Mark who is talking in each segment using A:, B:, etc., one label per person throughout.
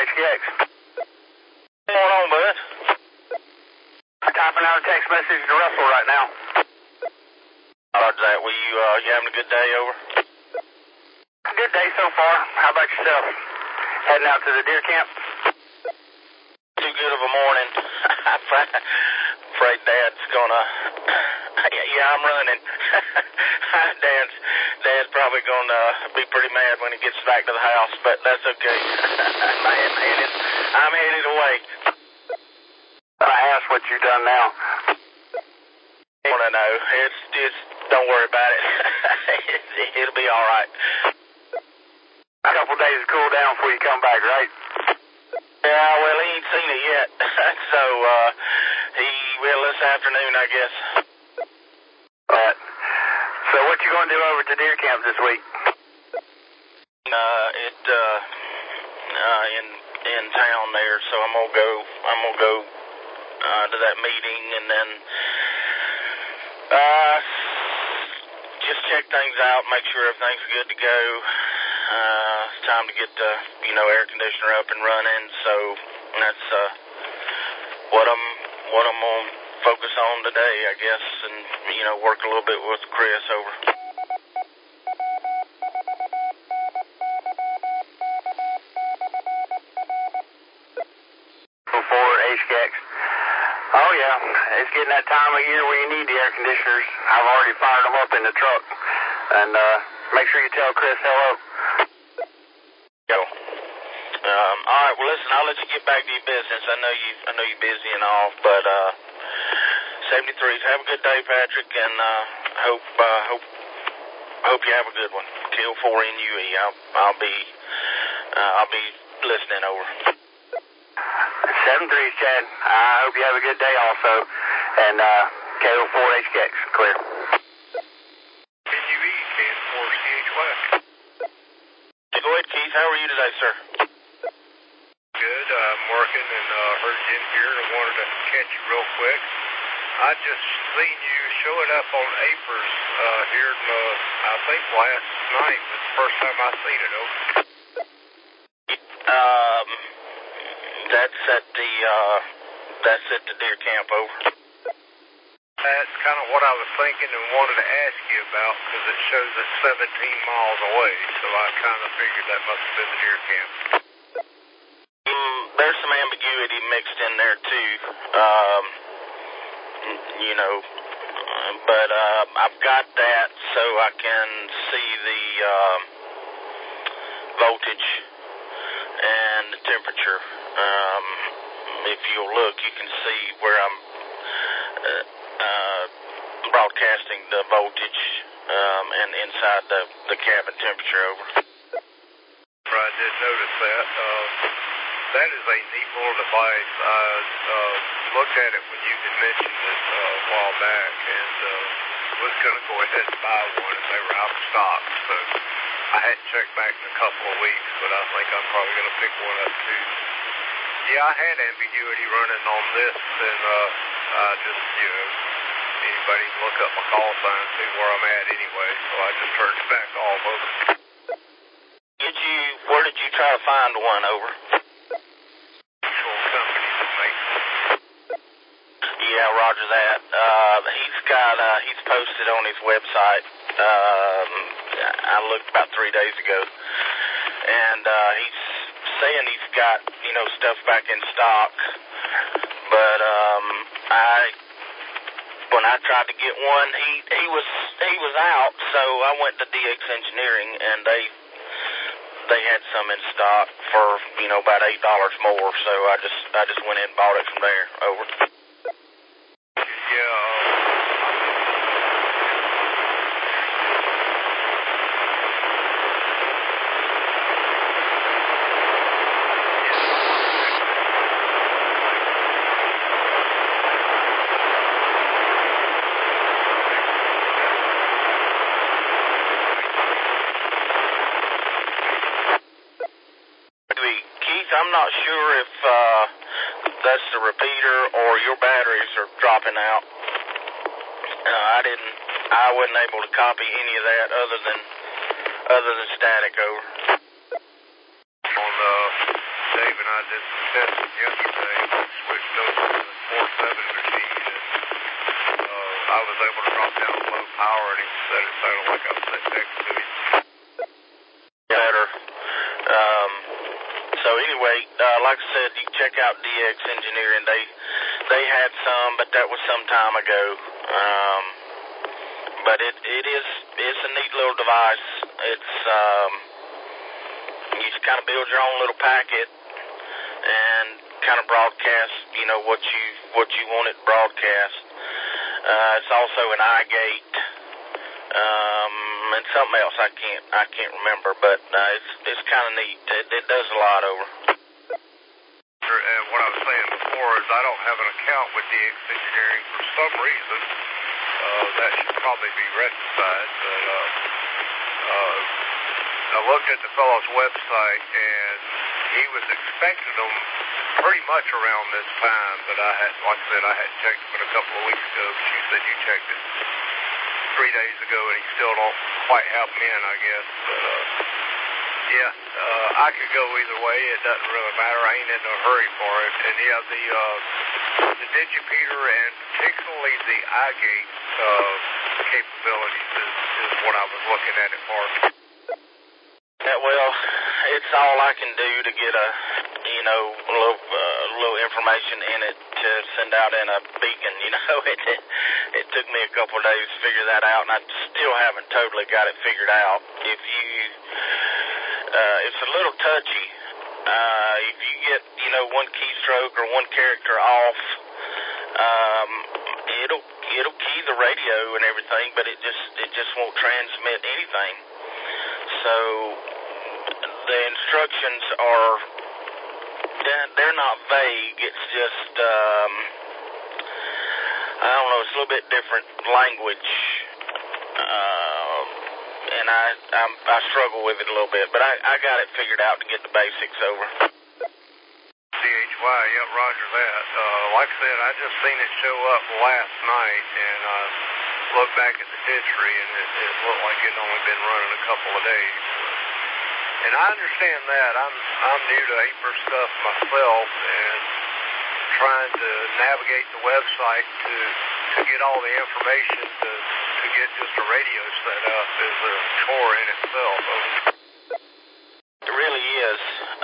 A: HKX.
B: What's going on, bud?
A: I'm typing out a text message to Russell right now.
B: Roger that. You having a good day, over?
A: Good day so far. How about yourself? Heading out to the deer camp?
B: Too good of a morning. I'm afraid Dad's gonna... Yeah, I'm running. Dad's probably gonna be pretty mad when he gets back to the house, but that's okay. I'm headed away.
A: I asked what you done now.
B: I wanna know. It's don't worry about it. It'll be all right.
A: A couple days to cool down before you come back, right?
B: Yeah, well, he ain't seen it yet. So, he will this afternoon, I guess.
A: Right. So what you gonna do over to deer camp this week?
B: In town there, so I'm gonna go to that meeting and then just check things out, make sure everything's good to go. It's time to get the air conditioner up and running, so that's what I'm gonna focus on today, I guess, and work a little bit with Chris, over.
A: 4 HKX. Oh yeah, it's getting that time of year where you need the air conditioners. I've already fired them up in the truck, and make sure you tell Chris hello.
B: Go. All right. Well, listen, I'll let you get back to your business. I know you're busy and all, but 73s. Have a good day, Patrick, and hope you have a good one. Kill 4 NUE. I'll be listening, over.
A: 73s, Chad. I hope you have a good day also, and KO4 HKX, clear.
C: NUE, 10-4 CH West.
B: Go ahead, Keith. How are you today, sir?
C: Good. I'm working and heard you in here and wanted to catch you real quick. I just seen you showing up on Apers here, I think last night was the first time I seen it, over.
B: That's at the deer camp, over.
C: That's kind of what I was thinking and wanted to ask you about, because it shows it's 17 miles away, so I kind of figured that must have been the deer camp.
B: There's some ambiguity mixed in there too, but I've got that so I can see the voltage and the temperature. If you'll look, you can see where I'm broadcasting the voltage and inside the cabin temperature, over.
C: I did notice that. That is a neat little device. I looked at it when you had mentioned it a while back, and was going to go ahead and buy one, and they were out of stock. So I hadn't checked back in a couple of weeks, but I think I'm probably going to pick one up too. Yeah, I had ambiguity running on this, and I just, anybody can look up my call sign and see where I'm at anyway, so I just turned it back all over.
B: Where did you try to find one, over?
C: Actual company that makes them.
B: Yeah, roger that. He's posted on his website. I looked about 3 days ago, and he's saying he's got stuff back in stock, but when I tried to get one, he was out, so I went to DX Engineering, and they had some in stock for about $8 more, so I just went in and bought it from there, over.
C: Yeah.
B: I'm not sure if that's the repeater or your batteries are dropping out. I wasn't able to copy any of that other than static, over.
C: On Dave and I did some testing yesterday. We switched over to the 4.7 machine, and I was able to drop down low power, and he said it sounded like I was sitting next to him.
B: Better. So anyway, like I said, you check out DX Engineering. They had some, but that was some time ago. But it's a neat little device. It's you just kind of build your own little packet and kind of broadcast, you know, what you want it broadcast. It's also an iGate, and something else I can't remember, but it's kind of neat. It does a lot over.
C: And what I was saying before is I don't have an account with DX Engineering for some reason. That should probably be rectified, but I looked at the fellow's website, and he was expecting them pretty much around this time, but I hadn't checked them in a couple of weeks ago. She said you checked it 3 days ago, and he still don't quite have them in, I guess. But yeah, I could go either way. It doesn't really matter. I ain't in no hurry for it. And yeah, the Digipeater and particularly the iGate capabilities is what I was looking at it for.
B: Yeah, well, it's all I can do to get a little information in it to send out in a beacon. You know, it took me a couple of days to figure that out, and I still haven't totally got it figured out. It's a little touchy. If you get, one keystroke or one character off, it'll key the radio and everything, but it just won't transmit anything. So the instructions they're not vague. It's just I don't know. It's a little bit different language. And I struggle with it a little bit, but I got it figured out to get the basics over.
C: CHY, yeah, roger that. Like I said, I just seen it show up last night, and I looked back at the history, and it looked like it had only been running a couple of days. And I understand that. I'm new to APR stuff myself, and trying to navigate the website to get all the information to get just a radio set up is a chore in itself.
B: It really is.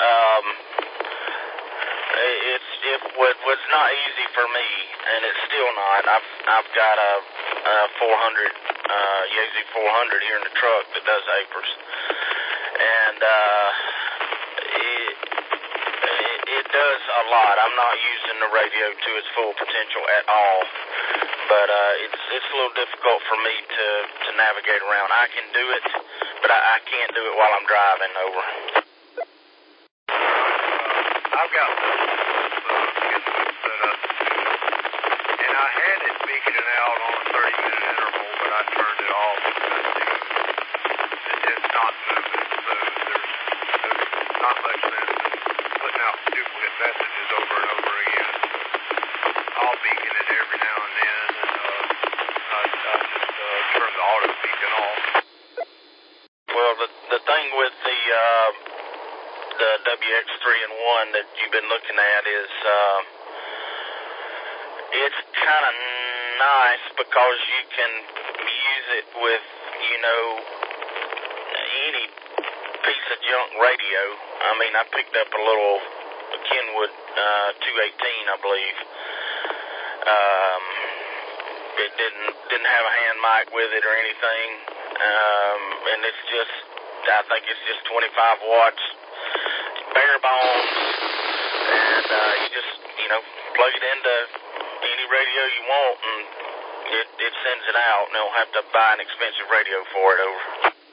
B: It was not easy for me, and it's still not. I've got a 400 Yaesu 400 here in the truck that does APRs, and it does a lot. I'm not using the radio to its full potential at all, but it's a little difficult for me to navigate around. I can do it, but I can't do it while I'm driving over.
C: I've got this set up, and I had it beaconing out on a 30-minute interval, but I turned it off because it's not moving, so there's not much sense in putting out duplicate messages over and over again. I'll beacon it every now and then, and I just turn the auto beacon off.
B: Well, the thing with the WX3-in-1 that you've been looking at is it's kind of nice because you can use it with, any piece of junk radio. I mean, I picked up a little Kenwood 218, I believe. It didn't have a hand mic with it or anything, and it's just, I think it's just 25 watts, bare bones, and you just, plug it into any radio you want, and it sends it out, and don't have to buy an expensive radio for it over.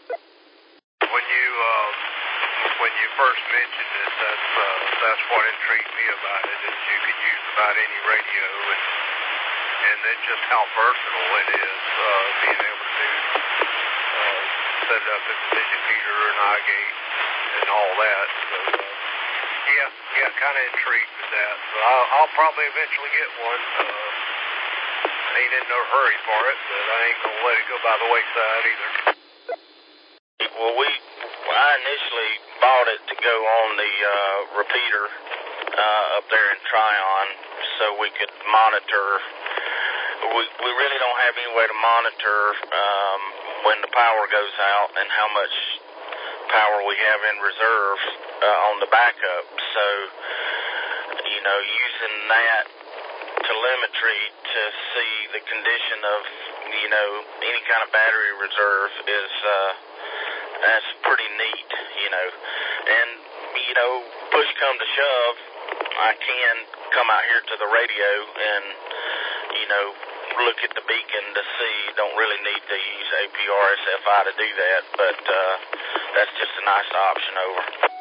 C: When you first mentioned it, that's what intrigued me about it, is you could use about any radio, and then just how versatile it is, being able to set it up as a Digipeater and iGate and all that. So, yeah, kind of intrigued with that. So I'll probably eventually get one. Ain't in no hurry for it, but I ain't gonna let it go by the wayside either.
B: Well, I initially bought it to go on the repeater up there in Tryon so we could monitor. We really don't have any way to monitor when the power goes out and how much power we have in reserve on the backup. So, you know, using that telemetry to see the condition of, you know, any kind of battery reserve is that's pretty neat, you know. And, you know, push come to shove, I can come out here to the radio and, you know, look at the beacon to see. Don't really need to use APRSFI to do that, but that's just a nice option over.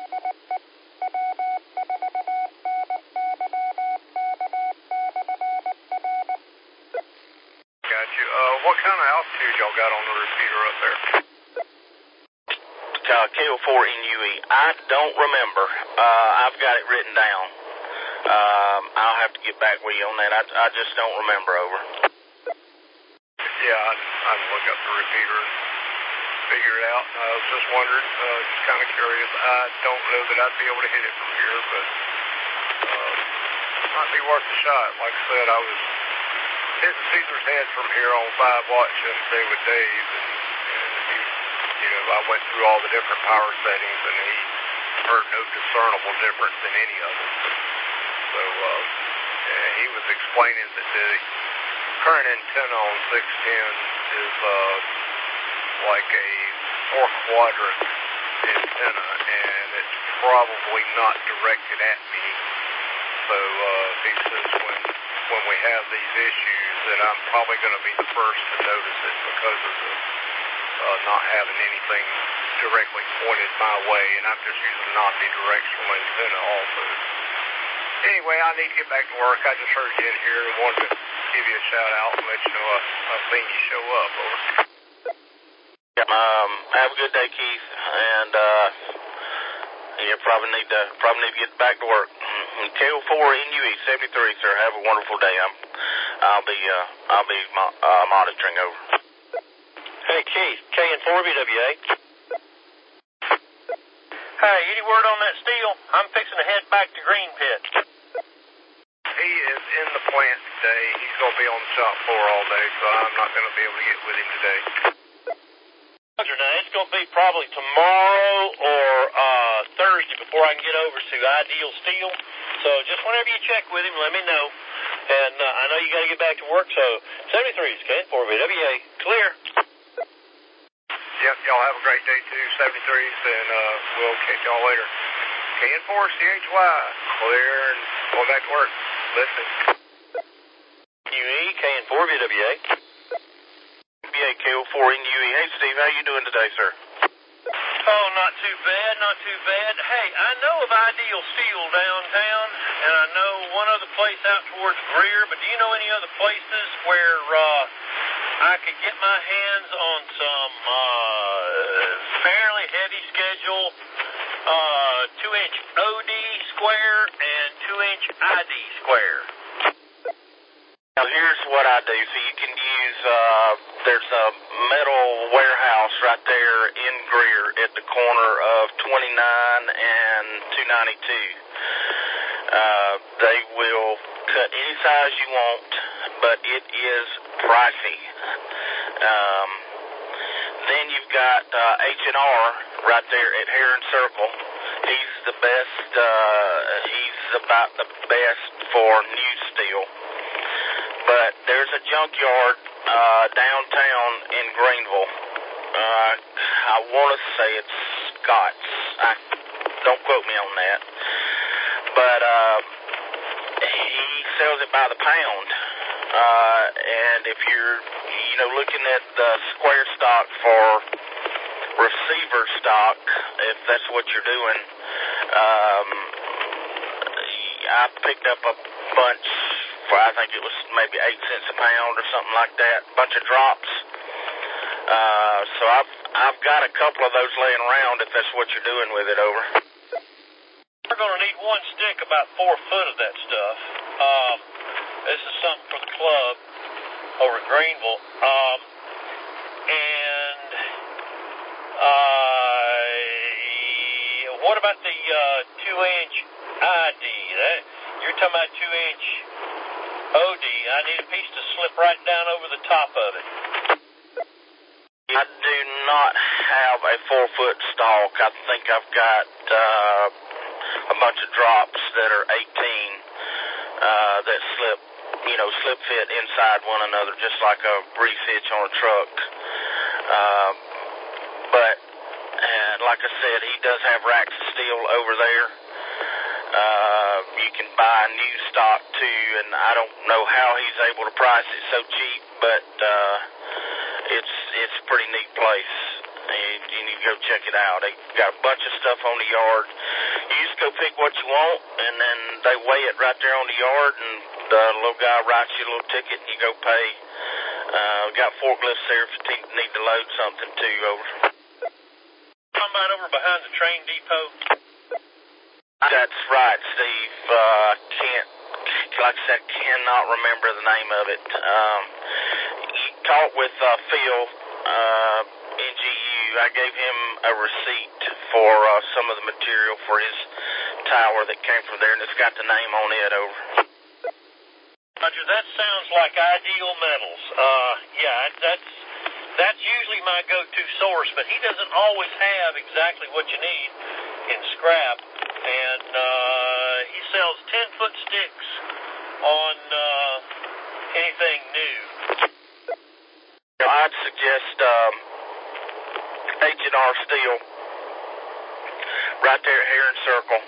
C: Got you. What kind of altitude y'all got on the repeater up there?
B: KO4NUE. I don't remember. I've got it written down. I'll have to get back with you on that. I just don't remember, over.
C: Yeah, I'd look up the repeater and figure it out. I was just wondering, just kind of curious. I don't know that I'd be able to hit it from here, but it might be worth a shot. Like I said, I was hitting Caesar's Head from here on 5 watts the other day with Dave, and he, you know, I went through all the different power settings, and he heard no discernible difference in any of them. So he was explaining that the current antenna on 610 is like a 4-quadrant antenna, and it's probably not directed at me. So he says when we have these issues that I'm probably going to be the first to notice it because of the not having anything directly pointed my way, and I'm just using an omnidirectional antenna also. Anyway, I need to get back to work. I just heard you in here and wanted to give you a shout out and let you know I've seen you show up. Over.
B: Have a good day, Keith, and you probably need to get back to work. KO4NUE 73, sir. Have a wonderful day. I'll be monitoring, over.
D: Hey, Keith, KN4BWA. Hey, any word on that steel? I'm fixing to head back to Green Pit.
C: He is in the plant today. He's going to be on the shop floor all day, so I'm not going to be able to get with him today.
D: Roger, now it's going to be probably tomorrow or Thursday before I can get over to Ideal Steel. So just whenever you check with him, let me know. And I know you got to get back to work, so 73's KN4BWA. Clear.
C: Yep, y'all have a great day too, 73s, and we'll catch y'all later. KN4CHY, clear and going back to work. Listen.
D: UE, KN4BWA.
B: KO4NUE. Hey, Steve, how you doing today, sir?
D: Oh, not too bad, not too bad. Hey, I know of Ideal Steel downtown, and I know one other place out towards Greer, but do you know any other places where I could get my hands on some fairly heavy schedule 2-inch OD square and 2-inch ID square?
B: Now, here's what I do. So you can use, there's a metal warehouse right there in Greer at the corner of 29 and 292. They will cut any size you want, but it is pricey. Then you've got H&R right there at Heron Circle. He's the best, he's about the best for new steel. But there's a junkyard downtown in Greenville. I want to say it's Scott's. Don't quote me on that. But he sells it by the pound. And if you're, you know, looking at the square stock for receiver stock, if that's what you're doing, I picked up a bunch for, I think it was maybe 8 cents a pound or something like that, a bunch of drops. So I've got a couple of those laying around if that's what you're doing with it, over.
D: We're going to need one stick about 4 foot of that stuff. This is something for the club over at Greenville. And what about the 2-inch ID? You're talking about 2-inch OD. I need a piece to slip right down over the top of it.
B: I do not have a 4-foot stalk. I think I've got a bunch of drops that are 18 that slip fit inside one another, just like a reef hitch on a truck. But like I said, he does have racks of steel over there. You can buy new stock too, and I don't know how he's able to price it so cheap, but it's a pretty neat place. You need to go check it out. They got a bunch of stuff on the yard. You just go pick what you want, and then they weigh it right there on the yard, and the little guy writes you a little ticket, and you go pay. Got forklifts there if you need to load something too. Over.
D: Talking about over behind the train depot?
B: That's right, Steve. Like I said, cannot remember the name of it. You talked with Phil, NGU. I gave him a receipt for some of the material for his tower that came from there, and it's got the name on it. Over.
D: Roger, that sounds like Ideal Metals. That's usually my go-to source, but he doesn't always have exactly what you need in scrap, and he sells 10-foot sticks on anything new.
B: I'd suggest H&R Steel right there at Heron Circle.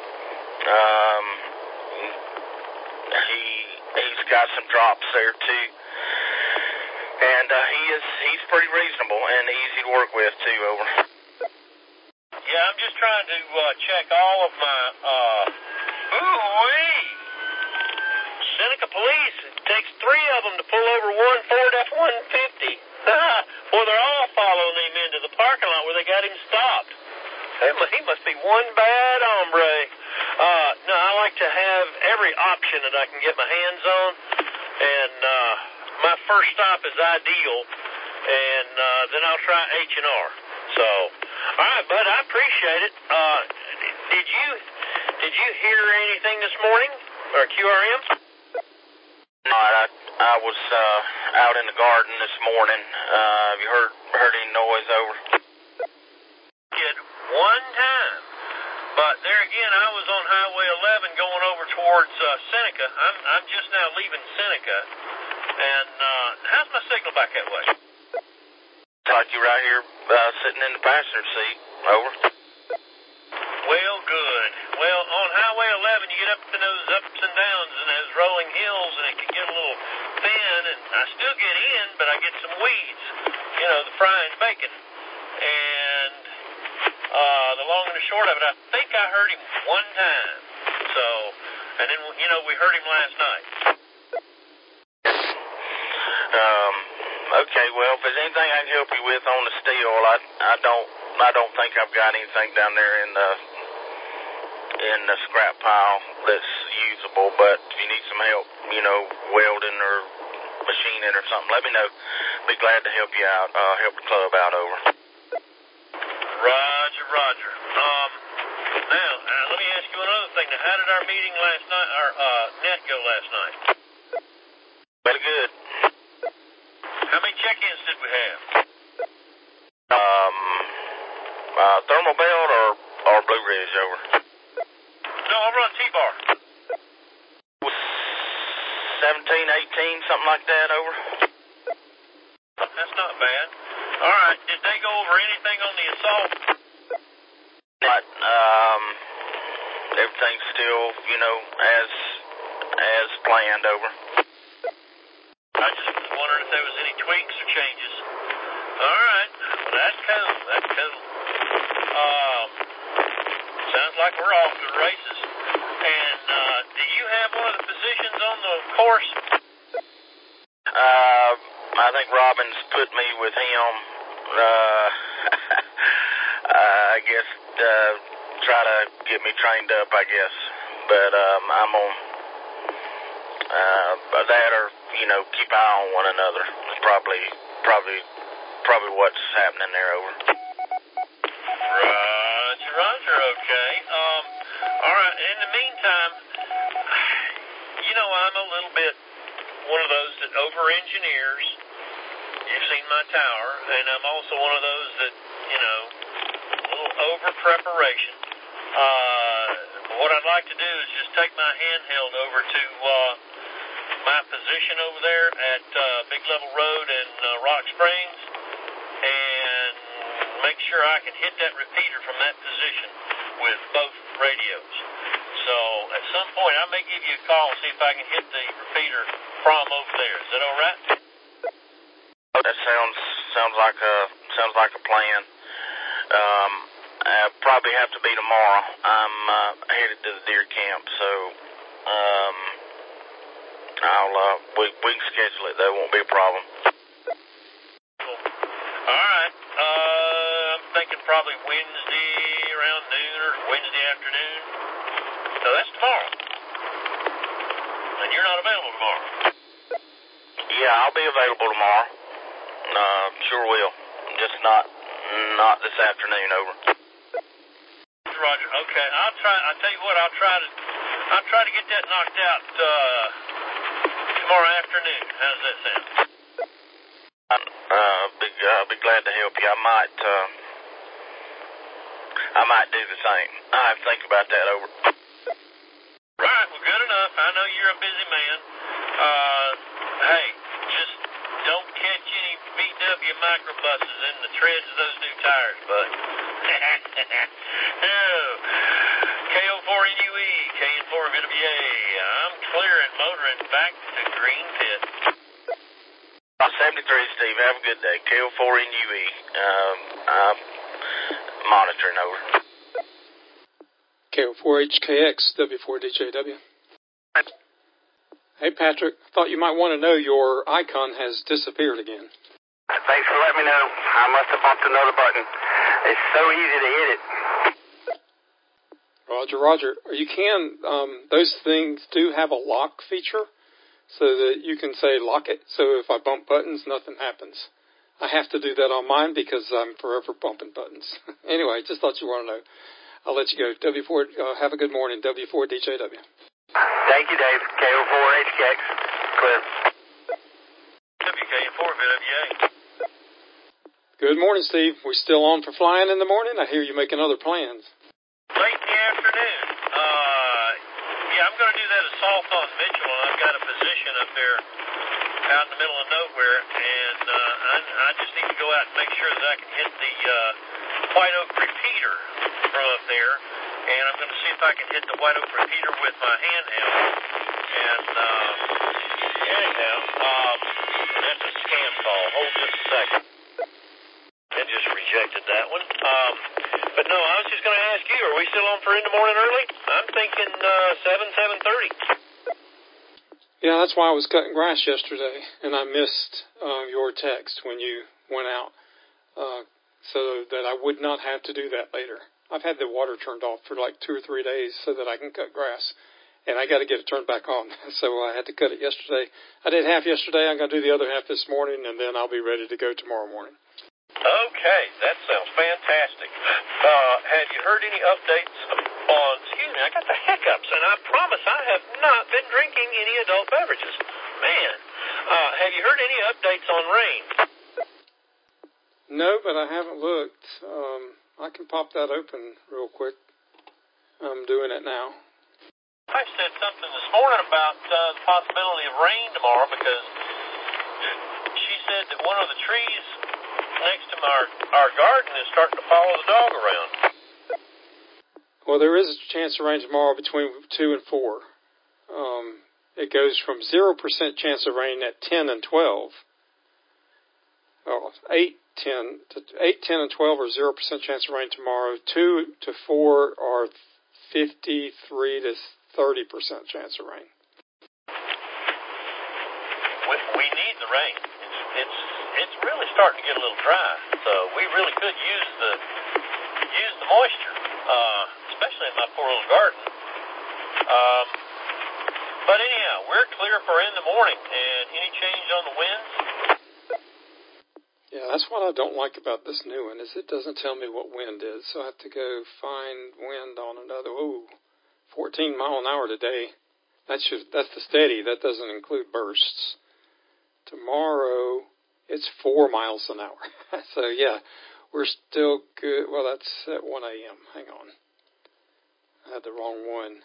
B: He's got some drops there too, and he's pretty reasonable and easy to work with too. Over.
D: Yeah, I'm just trying to check all of my Seneca police. It takes 3 of them to pull over one Ford F-150. Boy, they're all following him into the parking lot where they got him stopped. He must be one bad hombre. No, I like to have every option that I can get my hands on, and my first stop is Ideal, and then I'll try H&R. So, all right, bud, I appreciate it. Did you hear anything this morning, or QRM?
B: No, I was out in the garden this morning. Have you heard any noise? Over?
D: Did one time. But there again, I was on Highway 11 going over towards Seneca. I'm just now leaving Seneca. And how's my signal back that way?
B: Like you're right here sitting in the passenger seat. Over.
D: Well, good. Well, on Highway 11, you get up in those ups and downs and those rolling hills, and it can get a little thin. And I still get in, but I get some weeds. You know, the frying bacon. And the long and the short of it, I think I heard him one time. So, and then, we heard him last night.
B: Okay, well, if there's anything I can help you with on the steel, I don't think I've got anything down there in the scrap pile that's usable, but if you need some help, welding or machining or something, let me know. Be glad to help you out, help the club out. Over.
D: Roger. Now, let me ask you another thing. Now, how did our meeting last night, our net go last night?
B: Very good.
D: How many check-ins did we have?
B: Thermal belt or Blue Ridge. Over.
D: No, over on T-Bar.
B: 17, 18, something like that. Over.
D: That's not bad. All right. Did they go over anything on the assault?
B: But everything's still, as planned. Over.
D: I just was wondering if there was any tweaks or changes. All right. Well, that's cool. Sounds like we're off to the races. And do you have one of the positions on the course?
B: I think Robin's put me with him. I guess try to get me trained up, I guess. But I'm on that, or keep eye on one another. It's probably what's happening there. Over.
D: Roger. Roger, okay. All right, in the meantime, I'm a little bit one of those that over-engineers. You've seen my tower, and I'm also one of those that, a little over-preparation. What I'd like to do is just take my handheld over to my position over there at Big Level Road and Rock Springs and make sure I can hit that repeater from that position with both radios. So at some point I may give you a call and see if I can hit the repeater from over there. Is that all right?
B: That sounds like a plan. Probably have to be tomorrow. I'm headed to the deer camp, so we can schedule it. That won't be a problem.
D: Cool. All right. I'm thinking probably Wednesday around noon or Wednesday afternoon. So that's tomorrow. And you're not available tomorrow.
B: Yeah, I'll be available tomorrow. Sure will. Just not this afternoon. Over.
D: Roger. Okay, I'll tell you what. I'll try to get that knocked out tomorrow afternoon. How does that sound?
B: I'll be glad to help you. I might do the same. I have to think about that. Over.
D: All right. Well, good enough. I know you're a busy man. Hey, just don't catch any VW microbuses in the treads of those new tires, bud. KO4NUE, KN4VWA. I'm clearing, motoring back to Green Pit.
B: 73, Steve. Have a good day. KO4NUE. I'm monitoring. Over.
E: KO4HKX, W4DJW. Hey, Patrick, thought you might want to know your icon has disappeared again.
A: Thanks for letting me know. I must have bumped another button. It's so easy to hit it.
E: Roger. You can, those things do have a lock feature so that you can say lock it. So if I bump buttons, nothing happens. I have to do that on mine because I'm forever bumping buttons. Anyway, just thought you want to know. I'll let you go. W4, have a good morning. W4DJW.
A: Thank you, Dave. KO4HKX. Clear.
D: WKN4VWA.
E: Good morning, Steve. We still on for flying in the morning? I hear you making other plans.
D: Late in the afternoon. I'm going to do that assault on Mitchell, and I've got a position up there out in the middle of nowhere, and I just need to go out and make sure that I can hit the White Oak repeater from up there, and I'm going to see if I can hit the White Oak repeater with my handheld. And anyhow, that's a scam call. Hold just a second. I just rejected that one. But no, I was just going to ask you, are we still on for in the morning early? I'm thinking 7:30.
E: Yeah, that's why I was cutting grass yesterday, and I missed your text when you went out, so that I would not have to do that later. I've had the water turned off for like 2 or 3 days so that I can cut grass, and I got to get it turned back on. So I had to cut it yesterday. I did half yesterday. I'm going to do the other half this morning, and then I'll be ready to go tomorrow morning.
D: Okay, that sounds fantastic. Have you heard any updates on, excuse me, I got the hiccups, and I promise I have not been drinking any adult beverages. Man, have you heard any updates on rain?
E: No, but I haven't looked. I can pop that open real quick. I'm doing it now.
D: I said something this morning about the possibility of rain tomorrow because she said that one of the trees next to our garden is starting to follow the dog around.
E: Well, there is a chance of rain tomorrow between 2 and 4. It goes from 0% chance of rain at 10 and 12. 8, 10, and 12 are 0% chance of rain tomorrow. 2 to 4 are 53 to 30% chance of rain.
D: We need the rain. It's really starting to get a little dry, so we really could use the moisture, especially in my poor little garden. But anyhow, we're clear for in the morning. And any change on the winds?
E: Yeah, that's what I don't like about this new one, is it doesn't tell me what wind is. So I have to go find wind on another. 14 mile an hour today. That's the steady. That doesn't include bursts. Tomorrow, it's 4 miles an hour. So, yeah, we're still good. Well, that's at 1 a.m. Hang on. I had the wrong one.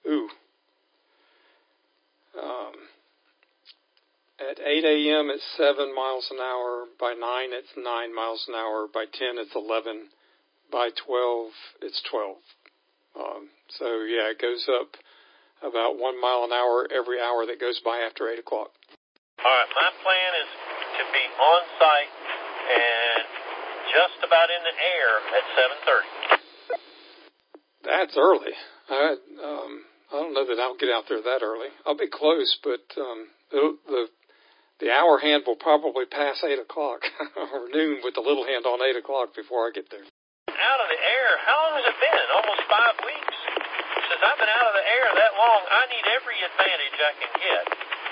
E: At 8 a.m., it's 7 miles an hour. By 9, it's 9 miles an hour. By 10, it's 11. By 12, it's 12. So, yeah, it goes up about 1 mile an hour every hour that goes by after 8 o'clock.
D: All right, my plan is to be on site and just about in the air at 7:30.
E: That's early. I don't know that I'll get out there that early. I'll be close, but the hour hand will probably pass 8 o'clock or noon with the little hand on 8 o'clock before I get there.
D: Out of the air, how long has it been? Almost 5 weeks. Since I've been out of the air that long, I need every advantage I can get.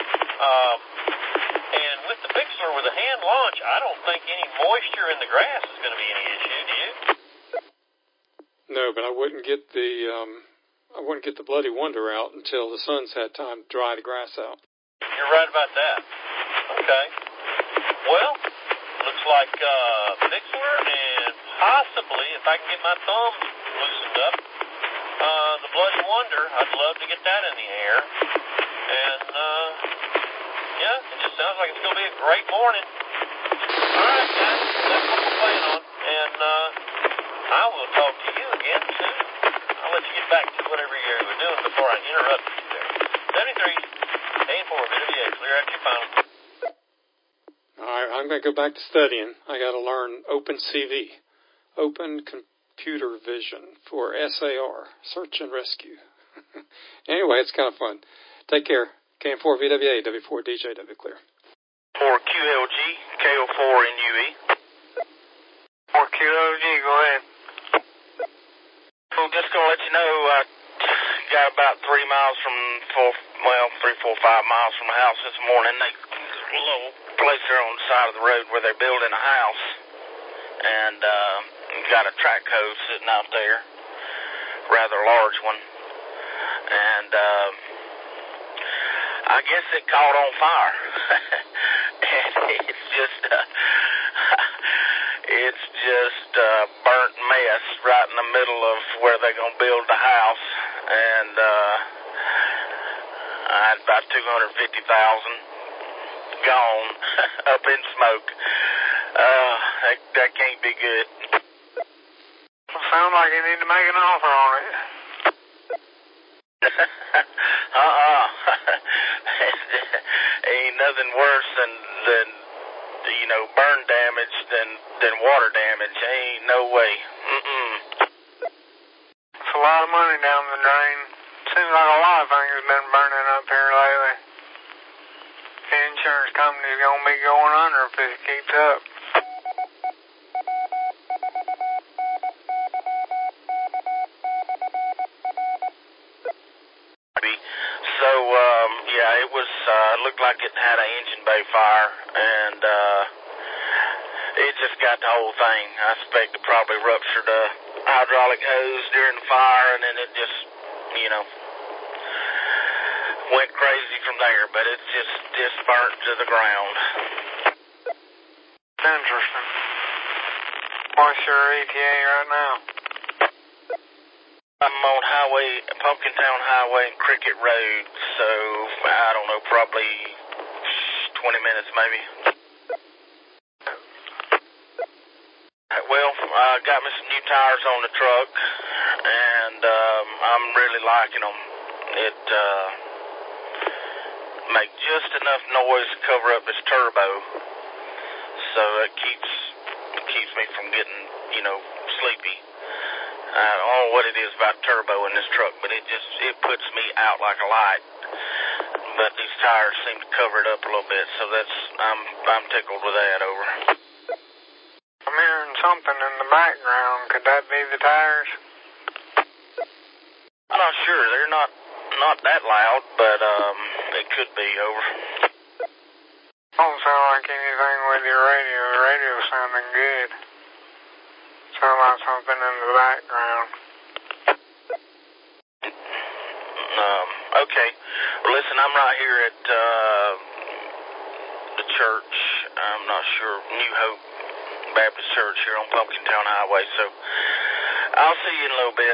D: And with the Bixler, with a hand launch, I don't think any moisture in the grass is going to be any issue, do you?
E: No, but I wouldn't get the Bloody Wonder out until the sun's had time to dry the grass out.
D: You're right about that. Okay. Well, looks like Bixler, and possibly, if I can get my thumb loosened up, the Bloody Wonder, I'd love to get that in the air. And, yeah, it just sounds like it's going to be a great morning. All right, guys, that's what we're playing on. And I will talk to you again soon. I'll let you get back to whatever you were doing before I interrupt you there. 73-84, BWA, clear out your final.
E: All right, I'm going to go back to studying. I got to learn OpenCV, Open Computer Vision, for SAR, Search and Rescue. Anyway, it's kind of fun. Take care. KM4 VWA, W4 DJW clear.
B: For QLG, KO4 NUE.
A: For QLG, go ahead.
B: Well, just going to let you know, I got about 3, 4, 5 miles from the house this morning. They a little place there on the side of the road where they're building a house, and got a track hose sitting out there, rather large one, and I guess it caught on fire, and it's just a burnt mess right in the middle of where they're going to build the house, and I had about $250,000 gone up in smoke. That can't be good.
A: Sounds like you need to make an offer on it.
B: Ain't nothing worse than burn damage than water damage. Ain't no way.
A: It's a lot of money down the drain. Seems like a lot of things have been burning up here lately. The insurance company's going to be going under if this keeps up.
B: So, yeah, it was, looked like it had an engine bay fire, and it just got the whole thing. I suspect it probably ruptured a hydraulic hose during the fire, and then it just, went crazy from there, but it's just burnt to the ground.
A: Interesting. What's your ETA right now?
B: I'm on Pumpkin Town Highway and Cricket Road, so I don't know, probably 20 minutes maybe. Well, I got me some new tires on the truck, and I'm really liking them. It make just enough noise to cover up this turbo, so it keeps me from getting, sleepy. I don't know what it is about turbo in this truck, but it puts me out like a light. But these tires seem to cover it up a little bit, so I'm tickled with that. Over.
A: I'm hearing something in the background. Could that be the tires?
B: I'm not sure. They're not that loud, but it could be. Over.
F: Don't sound like anything with your radio. The radio's sounding good. Sound like something in the background.
B: Okay. Well, listen, I'm right here at the church. I'm not sure, New Hope Baptist Church here on Pumpkin Town Highway, so I'll see you in a little bit.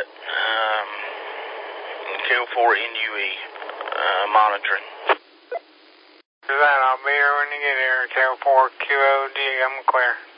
B: KO4NUE monitoring.
F: Is that? I'll be here when you get here. KO4QOD. I'm clear.